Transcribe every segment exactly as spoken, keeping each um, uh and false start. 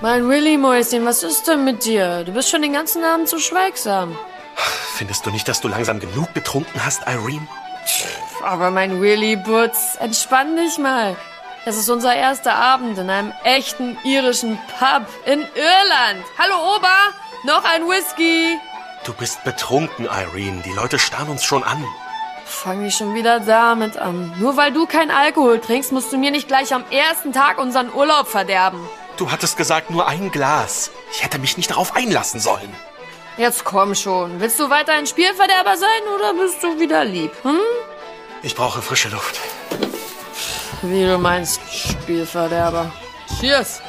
Mein Willy-Mäuschen, was ist denn mit dir? Du bist schon den ganzen Abend so schweigsam. Findest du nicht, dass du langsam genug getrunken hast, Irene? Aber mein Willy-Butz, entspann dich mal. Das ist unser erster Abend in einem echten irischen Pub in Irland. Hallo Ober, noch ein Whisky. Du bist betrunken, Irene. Die Leute starren uns schon an. Fang ich schon wieder damit an. Nur weil du keinen Alkohol trinkst, musst du mir nicht gleich am ersten Tag unseren Urlaub verderben. Du hattest gesagt, nur ein Glas. Ich hätte mich nicht darauf einlassen sollen. Jetzt komm schon. Willst du weiter ein Spielverderber sein oder bist du wieder lieb? Hm? Ich brauche frische Luft. Wie du meinst, Spielverderber. Cheers.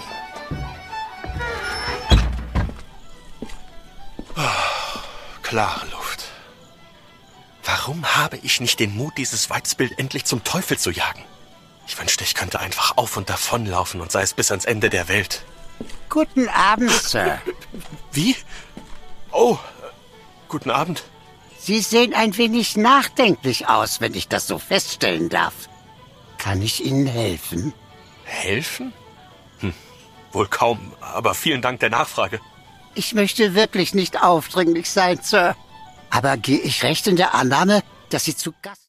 Oh, klare Luft. Warum habe ich nicht den Mut, dieses Weibsbild endlich zum Teufel zu jagen? Ich wünschte, ich könnte einfach auf und davonlaufen und sei es bis ans Ende der Welt. Guten Abend, Sir. Wie? Oh, guten Abend. Sie sehen ein wenig nachdenklich aus, wenn ich das so feststellen darf. Kann ich Ihnen helfen? Helfen? Hm, wohl kaum, aber vielen Dank der Nachfrage. Ich möchte wirklich nicht aufdringlich sein, Sir. Aber gehe ich recht in der Annahme, dass Sie zu Gast...